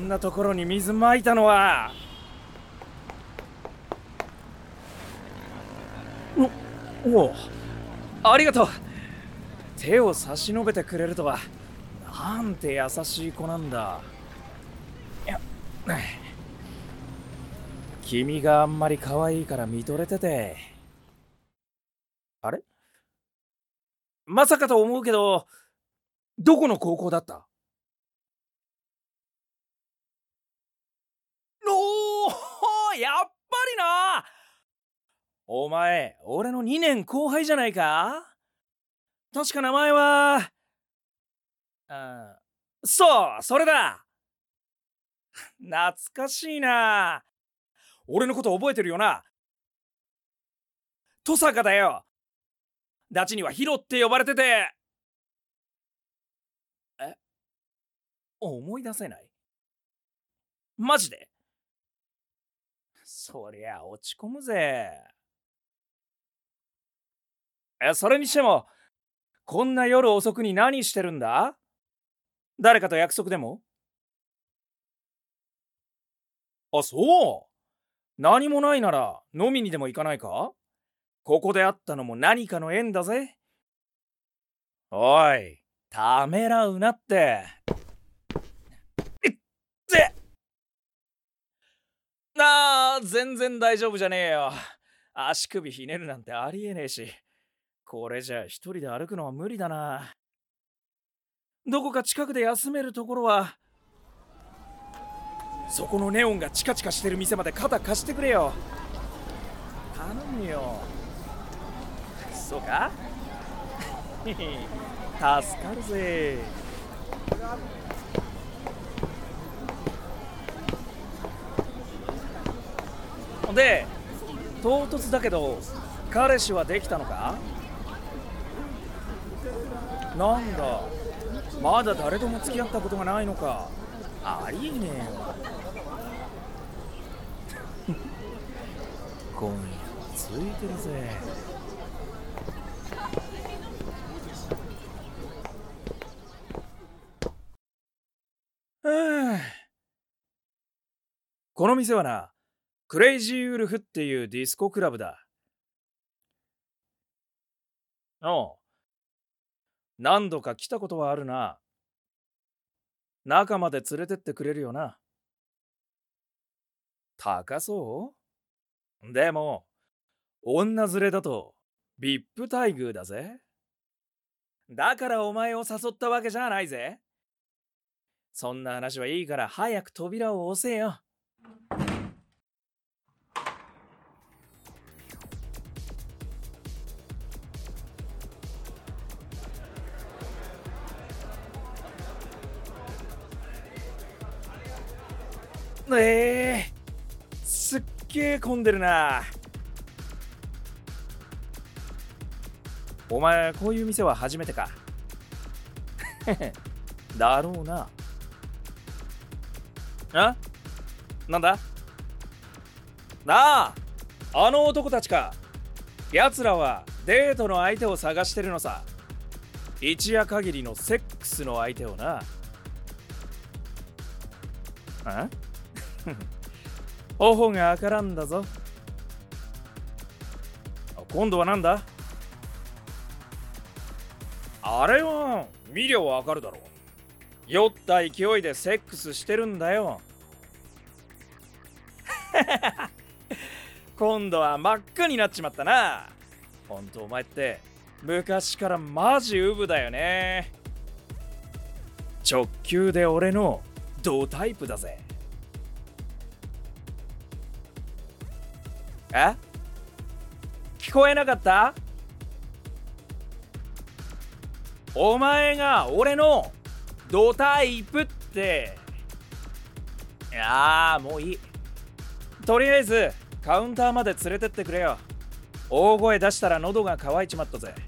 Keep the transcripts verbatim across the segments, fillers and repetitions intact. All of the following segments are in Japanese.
んなところに水まいたのは。おおう、ありがとう。手を差し伸べてくれるとは、なんて優しい子なんだ。いや、君があんまり可愛いから見とれてて。あれ、まさかと思うけど、どこの高校だった？おお、やっぱりな。お前、俺のにねん後輩じゃないか？確か名前は、あ、そう、それだ。懐かしいな。俺のこと覚えてるよな？登坂だよ。ダチにはヒロって呼ばれてて。え、思い出せない？マジで？そりゃ落ち込むぜ。え、それにしても、こんな夜遅くに何してるんだ？誰かと約束でも？あ、そう。何もないなら飲みにでも行かないか？ここで会ったのも何かの縁だぜ。おい、ためらうなって。いっぜ。なあ、全然大丈夫じゃねえよ。足首ひねるなんてありえねえし、これじゃ一人で歩くのは無理だな。どこか近くで休めるところは。そこのネオンがチカチカしてる店まで肩貸してくれよ。頼むよ。そうか？助かるぜ。で、唐突だけど、彼氏はできたのか？なんだ、まだ誰とも付き合ったことがないのか。ありえねえよ。今夜ついてるぜ。はあ、この店はな、クレイジーウルフっていうディスコクラブだ。おう、何度か来たことはあるな。中まで連れてってくれるよな。高そうでも、女連れだと ブイアイピー 待遇だぜ。だからお前を誘ったわけじゃないぜ。そんな話はいいから早く扉を押せよ。ええー、すっげえ混んでるな。お前、こういう店は初めてか？だろうな。あ、なんだ？なあ、あの男たちか。奴らはデートの相手を探してるのさ。一夜限りのセックスの相手をな。あ頬が赤らんだぞ。今度はなんだ？あれは見りゃわかるだろう。酔った勢いでセックスしてるんだよ。今度は真っ赤になっちまったな。ほんとお前って昔からマジウブだよね。直球で俺の同タイプだぜ。え？聞こえなかった？お前が俺の同タイプって。いやーもういい。とりあえずカウンターまで連れてってくれよ。大声出したら喉が渇いちまったぜ。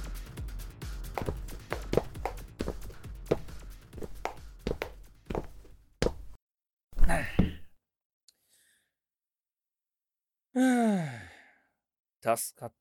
助かった。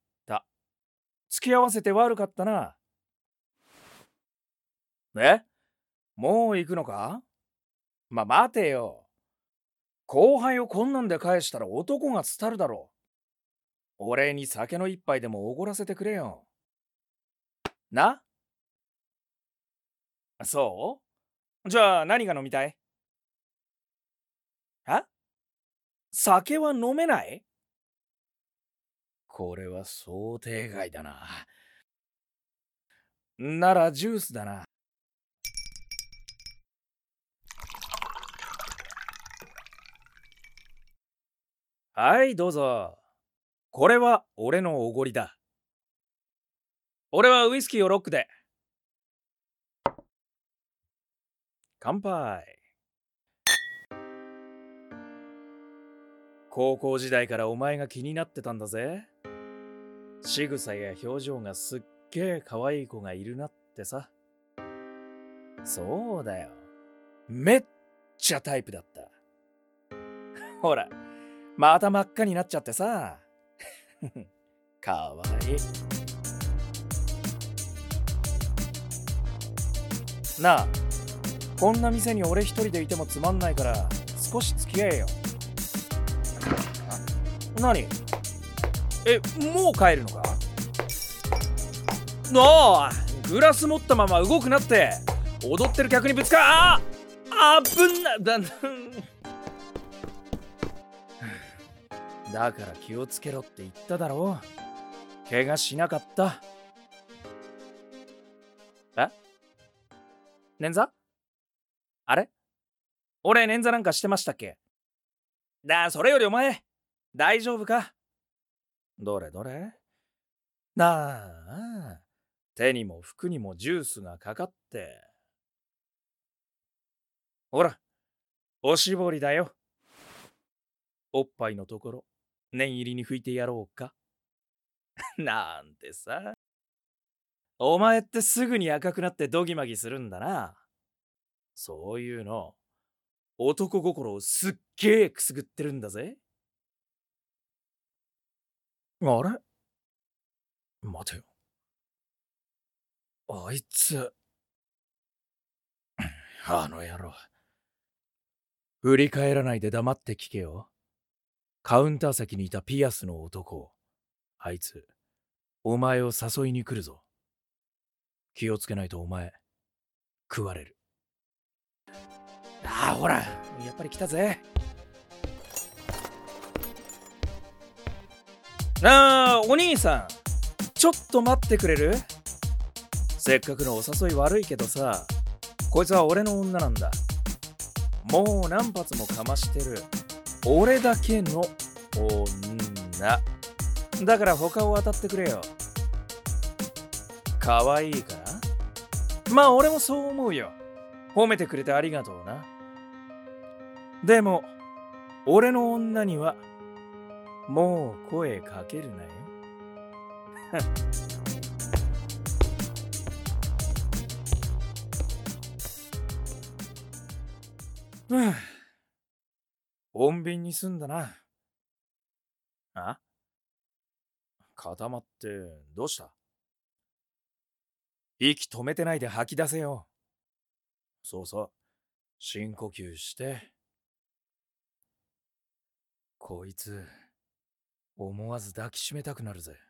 付き合わせて悪かったな。え？もう行くのか？ ま、待てよ。後輩をこんなんで返したら男が伝るだろう。お礼に酒の一杯でもおごらせてくれよ。な？そう？じゃあ何が飲みたい？あ？酒は飲めない？これは想定外だな。ならジュースだな。はい、どうぞ。これは俺のおごりだ。俺はウイスキーをロックで。乾杯。高校時代からお前が気になってたんだぜ。仕草や表情がすっげえ可愛い子がいるなってさ。そうだよ。めっちゃタイプだった。ほら、また真っ赤になっちゃってさ。かわいい。なあ、こんな店に俺一人でいてもつまんないから少し付き合えよ。何？え、もう帰るのか？なあ、グラス持ったまま動くなって。踊ってる客にぶつかああぶんなだだから気をつけろって言っただろう。怪我しなかった。え？捻挫？あれ？俺捻挫なんかしてましたっけ？だ、それよりお前大丈夫か？どれどれ？なあ、手にも服にもジュースがかかって。ほら、おしぼりだよ。おっぱいのところ、念入りに拭いてやろうか。なんてさ。お前ってすぐに赤くなってドギマギするんだな。そういうの、男心をすっげえくすぐってるんだぜ。あれ？待てよ。あいつ、あの野郎。振り返らないで黙って聞けよ。カウンター席にいたピアスの男。あいつ、お前を誘いに来るぞ。気をつけないとお前、食われる。ああ、ほら、やっぱり来たぜ。ああ、お兄さん、ちょっと待ってくれる？せっかくのお誘い悪いけどさ、こいつは俺の女なんだ。もう何発もかましてる。俺だけの女。だから他を当たってくれよ。可愛いから？まあ俺もそう思うよ。褒めてくれてありがとうな。でも、俺の女には、もう声かけるなよ。ふぅ。穏便に済んだな。あ？固まってどうした？息止めてないで吐き出せよ。そうそう。深呼吸して。こいつ、思わず抱きしめたくなるぜ。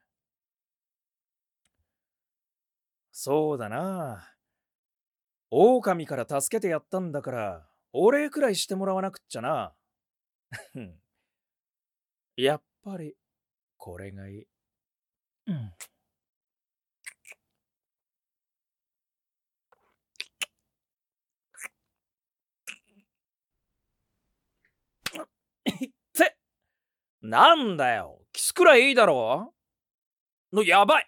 そうだな。狼から助けてやったんだから、お礼くらいしてもらわなくっちゃな。やっぱり、これがいい。うん。いってなんだよ、キスくらいいいだろう。のやばい。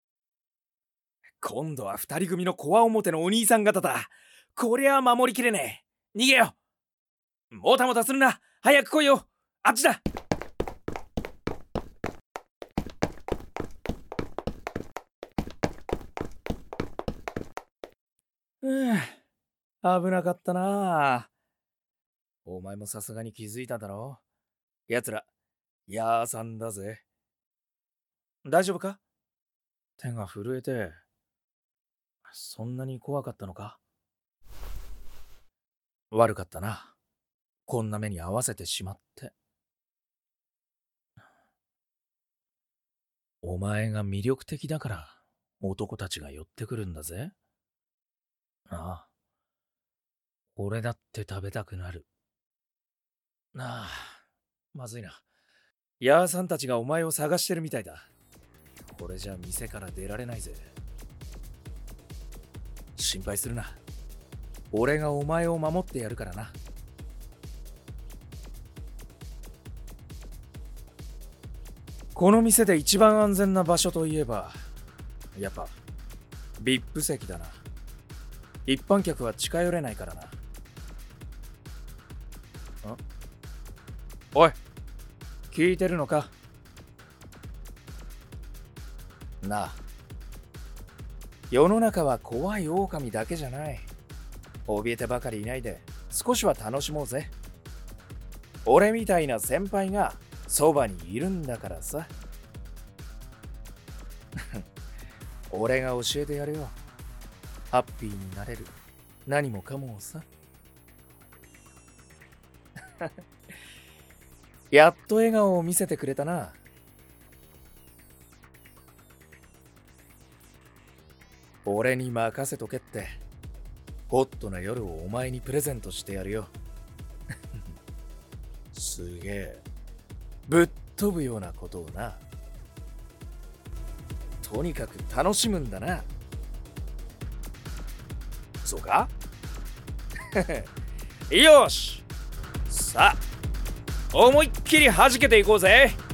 今度は二人組のコア表のお兄さん方だ。こりゃ守りきれねえ。逃げよ。もたもたするな。早く来いよ。あっちだ。うん、危なかったな。お前もさすがに気づいただろう。奴ら、ヤーさんだぜ。大丈夫か？手が震えて、そんなに怖かったのか？ 悪かったな。こんな目に遭わせてしまって。お前が魅力的だから男たちが寄ってくるんだぜ。ああ。俺だって食べたくなる。ああ、まずいな。ヤーさんたちがお前を探してるみたいだ。これじゃ店から出られないぜ。心配するな。俺がお前を守ってやるからな。この店で一番安全な場所といえば、やっぱ ブイアイピー 席だな。一般客は近寄れないからな。ん？おい、聞いてるのか？なあ、世の中は怖い狼だけじゃない。怯えてばかりいないで少しは楽しもうぜ。俺みたいな先輩がそばにいるんだからさ。俺が教えてやるよ。ハッピーになれる何もかもをさ。やっと笑顔を見せてくれたな。俺に任せとけって。ホットな夜をお前にプレゼントしてやるよ。すげえぶっ飛ぶようなことをな。とにかく楽しむんだな。そうか？よし、さあ思いっきり弾けていこうぜ。